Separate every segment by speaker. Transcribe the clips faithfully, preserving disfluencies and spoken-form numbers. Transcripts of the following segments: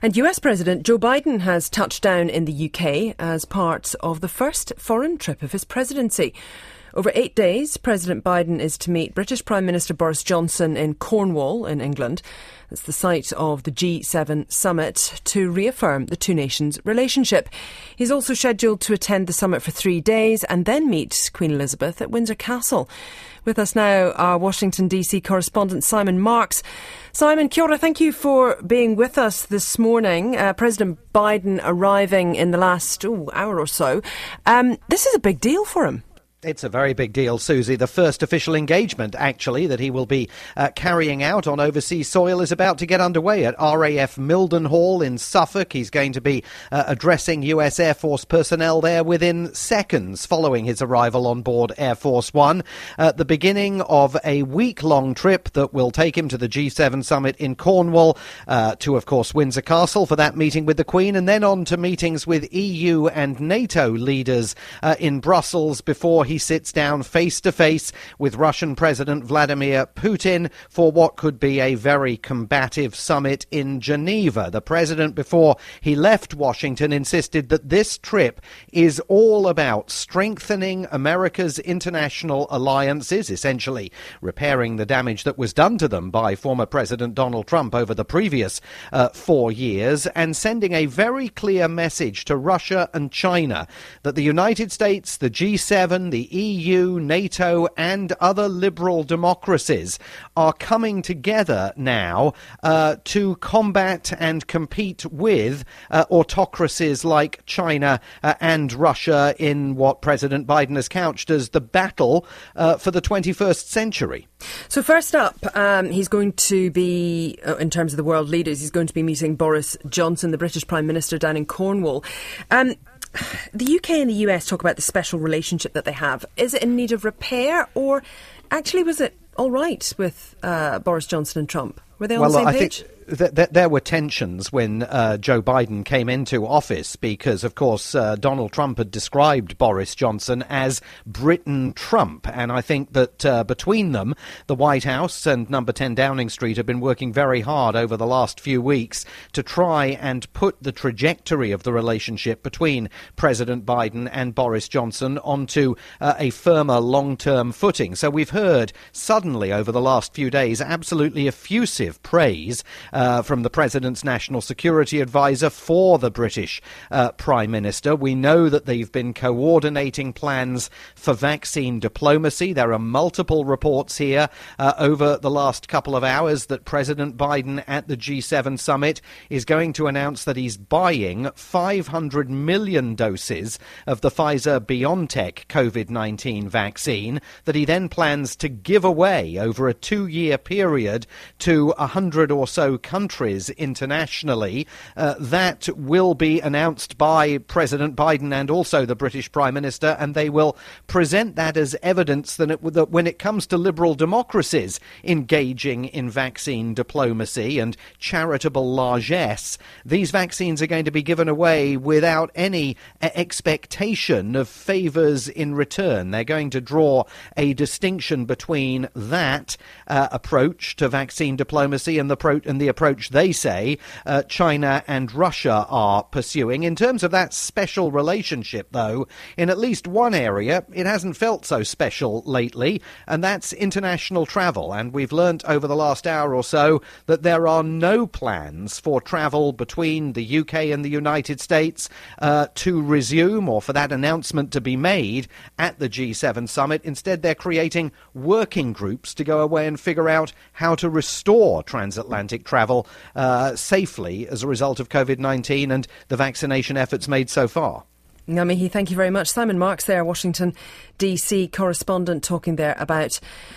Speaker 1: And U S President Joe Biden has touched down in the U K as part of the first foreign trip of his presidency. Over eight days, President Biden is to meet British Prime Minister Boris Johnson in Cornwall in England. It's the site of the G seven summit to reaffirm the two nations' relationship. He's also scheduled to attend the summit for three days and then meet Queen Elizabeth at Windsor Castle. With us now, our Washington D C correspondent Simon Marks. Simon, kia ora, thank you for being with us this morning. Uh, President Biden arriving in the last ooh, hour or so. Um, this is a big deal for him.
Speaker 2: It's a very big deal, Susie. The first official engagement, actually, that he will be uh, carrying out on overseas soil is about to get underway at R A F Mildenhall in Suffolk. He's going to be uh, addressing U S Air Force personnel there within seconds following his arrival on board Air Force One. At the beginning of a week-long trip that will take him to the G seven summit in Cornwall, uh, to, of course, Windsor Castle for that meeting with the Queen, and then on to meetings with E U and NATO leaders uh, in Brussels before he He sits down face-to-face with Russian President Vladimir Putin for what could be a very combative summit in Geneva. The president, before he left Washington, insisted that this trip is all about strengthening America's international alliances, essentially repairing the damage that was done to them by former President Donald Trump over the previous uh, four years, and sending a very clear message to Russia and China that the United States, the G seven, the The E U, NATO and other liberal democracies are coming together now uh, to combat and compete with uh, autocracies like China uh, and Russia in what President Biden has couched as the battle uh, for the twenty-first century.
Speaker 1: So first up, um, he's going to be, uh, in terms of the world leaders, he's going to be meeting Boris Johnson, the British Prime Minister, down in Cornwall. Um, The U K and the U S talk about the special relationship that they have. Is it in need of repair, or actually was it all right with uh, Boris Johnson and Trump? Were they on
Speaker 2: well,
Speaker 1: the same
Speaker 2: I
Speaker 1: page?
Speaker 2: Think th- th- there were tensions when uh, Joe Biden came into office because, of course, uh, Donald Trump had described Boris Johnson as Britain Trump. And I think that uh, between them, the White House and Number ten Downing Street have been working very hard over the last few weeks to try and put the trajectory of the relationship between President Biden and Boris Johnson onto uh, a firmer long-term footing. So we've heard suddenly over the last few days absolutely effusive praise uh, from the President's National Security Advisor for the British uh, Prime Minister. We know that they've been coordinating plans for vaccine diplomacy. There are multiple reports here uh, over the last couple of hours that President Biden at the G seven summit is going to announce that he's buying five hundred million doses of the Pfizer-BioNTech COVID nineteen vaccine that he then plans to give away over a two-year period to one hundred or so countries internationally. Uh, that will be announced by President Biden and also the British Prime Minister, and they will present that as evidence that, it, that when it comes to liberal democracies engaging in vaccine diplomacy and charitable largesse, these vaccines are going to be given away without any uh, expectation of favours in return. They're going to draw a distinction between that uh, approach to vaccine diplomacy and the, pro- and the approach they say uh, China and Russia are pursuing. In terms of that special relationship, though, in at least one area, it hasn't felt so special lately, and that's international travel. And we've learnt over the last hour or so that there are no plans for travel between the U K and the United States uh, to resume, or for that announcement to be made at the G seven summit. Instead, they're creating working groups to go away and figure out how to restore transatlantic travel uh, safely as a result of COVID nineteen and the vaccination efforts made so far.
Speaker 1: Ngamihi, thank you very much. Simon Marks there, Washington D C correspondent, talking there about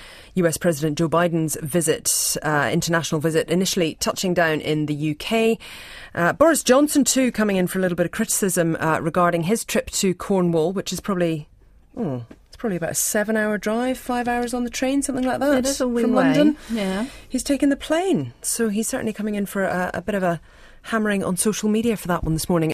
Speaker 1: U S President Joe Biden's visit, uh, international visit, initially touching down in the U K. Uh, Boris Johnson, too, coming in for a little bit of criticism uh, regarding his trip to Cornwall, which is probably... Oh, it's probably about a seven-hour drive, five hours on the train, something like that.
Speaker 3: It is a wee
Speaker 1: from
Speaker 3: way.
Speaker 1: London.
Speaker 3: Yeah.
Speaker 1: He's taken the plane, so he's certainly coming in for a, a bit of a hammering on social media for that one this morning.